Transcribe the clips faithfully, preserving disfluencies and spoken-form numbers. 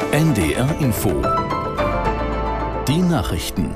N D R Info. Die Nachrichten.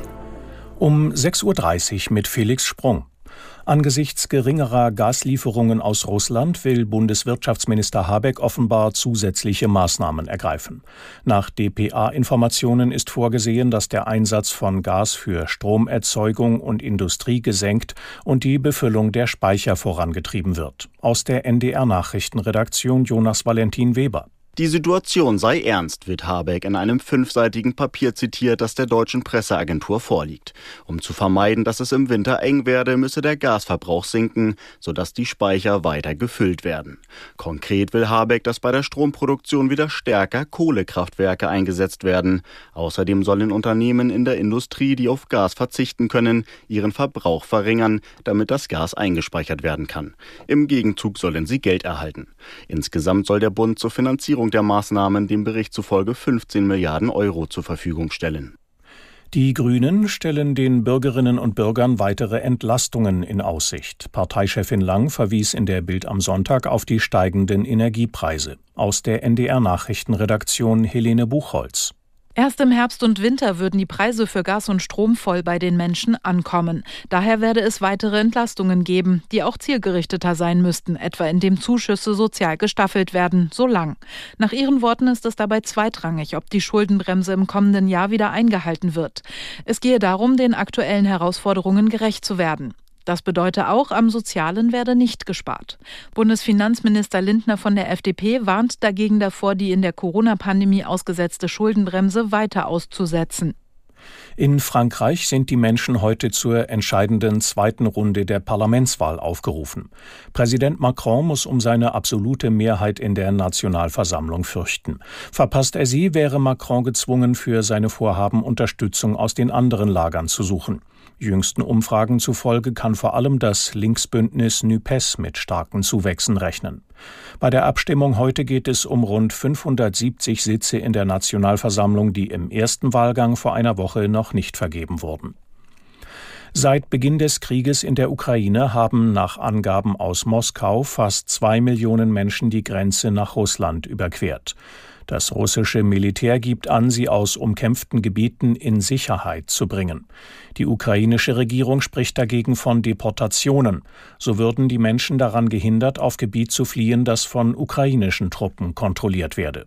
Um sechs Uhr dreißig mit Felix Sprung. Angesichts geringerer Gaslieferungen aus Russland will Bundeswirtschaftsminister Habeck offenbar zusätzliche Maßnahmen ergreifen. Nach D P A-Informationen ist vorgesehen, dass der Einsatz von Gas für Stromerzeugung und Industrie gesenkt und die Befüllung der Speicher vorangetrieben wird. Aus der N D R-Nachrichtenredaktion Jonas Valentin Weber. Die Situation sei ernst, wird Habeck in einem fünfseitigen Papier zitiert, das der deutschen Presseagentur vorliegt. Um zu vermeiden, dass es im Winter eng werde, müsse der Gasverbrauch sinken, sodass die Speicher weiter gefüllt werden. Konkret will Habeck, dass bei der Stromproduktion wieder stärker Kohlekraftwerke eingesetzt werden. Außerdem sollen Unternehmen in der Industrie, die auf Gas verzichten können, ihren Verbrauch verringern, damit das Gas eingespeichert werden kann. Im Gegenzug sollen sie Geld erhalten. Insgesamt soll der Bund zur Finanzierung der Maßnahmen dem Bericht zufolge fünfzehn Milliarden Euro zur Verfügung stellen. Die Grünen stellen den Bürgerinnen und Bürgern weitere Entlastungen in Aussicht. Parteichefin Lang verwies in der Bild am Sonntag auf die steigenden Energiepreise. Aus der N D R-Nachrichtenredaktion Helene Buchholz. Erst im Herbst und Winter würden die Preise für Gas und Strom voll bei den Menschen ankommen. Daher werde es weitere Entlastungen geben, die auch zielgerichteter sein müssten, etwa indem Zuschüsse sozial gestaffelt werden, so Lang. Nach ihren Worten ist es dabei zweitrangig, ob die Schuldenbremse im kommenden Jahr wieder eingehalten wird. Es gehe darum, den aktuellen Herausforderungen gerecht zu werden. Das bedeute auch, am Sozialen werde nicht gespart. Bundesfinanzminister Lindner von der F D P warnt dagegen davor, die in der Corona-Pandemie ausgesetzte Schuldenbremse weiter auszusetzen. In Frankreich sind die Menschen heute zur entscheidenden zweiten Runde der Parlamentswahl aufgerufen. Präsident Macron muss um seine absolute Mehrheit in der Nationalversammlung fürchten. Verpasst er sie, wäre Macron gezwungen, für seine Vorhaben Unterstützung aus den anderen Lagern zu suchen. Jüngsten Umfragen zufolge kann vor allem das Linksbündnis NUPES mit starken Zuwächsen rechnen. Bei der Abstimmung heute geht es um rund fünfhundertsiebzig Sitze in der Nationalversammlung, die im ersten Wahlgang vor einer Woche noch nicht vergeben wurden. Seit Beginn des Krieges in der Ukraine haben nach Angaben aus Moskau fast zwei Millionen Menschen die Grenze nach Russland überquert. Das russische Militär gibt an, sie aus umkämpften Gebieten in Sicherheit zu bringen. Die ukrainische Regierung spricht dagegen von Deportationen. So würden die Menschen daran gehindert, auf Gebiet zu fliehen, das von ukrainischen Truppen kontrolliert werde.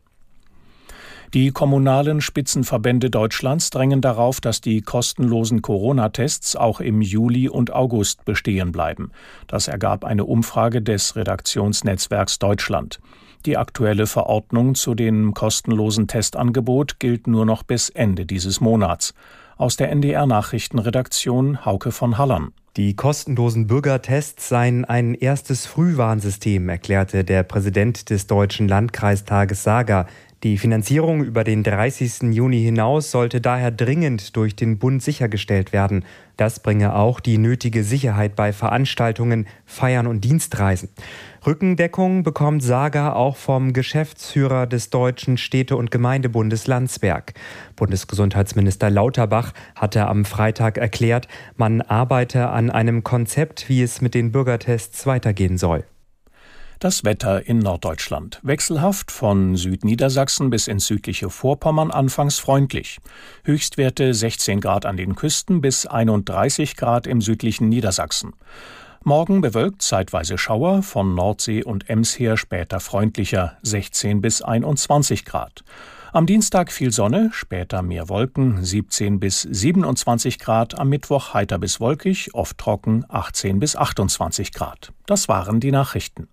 Die kommunalen Spitzenverbände Deutschlands drängen darauf, dass die kostenlosen Corona-Tests auch im Juli und August bestehen bleiben. Das ergab eine Umfrage des Redaktionsnetzwerks Deutschland. Die aktuelle Verordnung zu dem kostenlosen Testangebot gilt nur noch bis Ende dieses Monats. Aus der N D R-Nachrichtenredaktion Hauke von Hallern. Die kostenlosen Bürgertests seien ein erstes Frühwarnsystem, erklärte der Präsident des Deutschen Landkreistages Sager. Die Finanzierung über den dreißigsten Juni hinaus sollte daher dringend durch den Bund sichergestellt werden. Das bringe auch die nötige Sicherheit bei Veranstaltungen, Feiern und Dienstreisen. Rückendeckung bekommt Sager auch vom Geschäftsführer des Deutschen Städte- und Gemeindebundes Landsberg. Bundesgesundheitsminister Lauterbach hatte am Freitag erklärt, man arbeite an einem Konzept, wie es mit den Bürgertests weitergehen soll. Das Wetter in Norddeutschland. Wechselhaft von Südniedersachsen bis ins südliche Vorpommern anfangs freundlich. Höchstwerte sechzehn Grad an den Küsten bis einunddreißig Grad im südlichen Niedersachsen. Morgen bewölkt, zeitweise Schauer, von Nordsee und Ems her später freundlicher, sechzehn bis einundzwanzig Grad. Am Dienstag viel Sonne, später mehr Wolken, siebzehn bis siebenundzwanzig Grad. Am Mittwoch heiter bis wolkig, oft trocken, achtzehn bis achtundzwanzig Grad. Das waren die Nachrichten.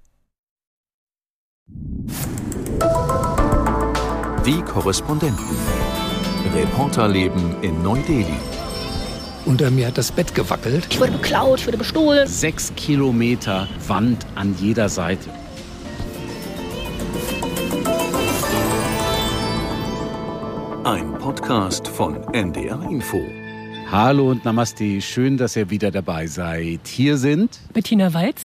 Die Korrespondenten. Reporterleben in Neu-Delhi. Unter mir hat das Bett gewackelt. Ich wurde beklaut, ich wurde bestohlen. Sechs Kilometer Wand an jeder Seite. Ein Podcast von N D R Info. Hallo und Namaste, schön, dass ihr wieder dabei seid. Hier sind Bettina Walz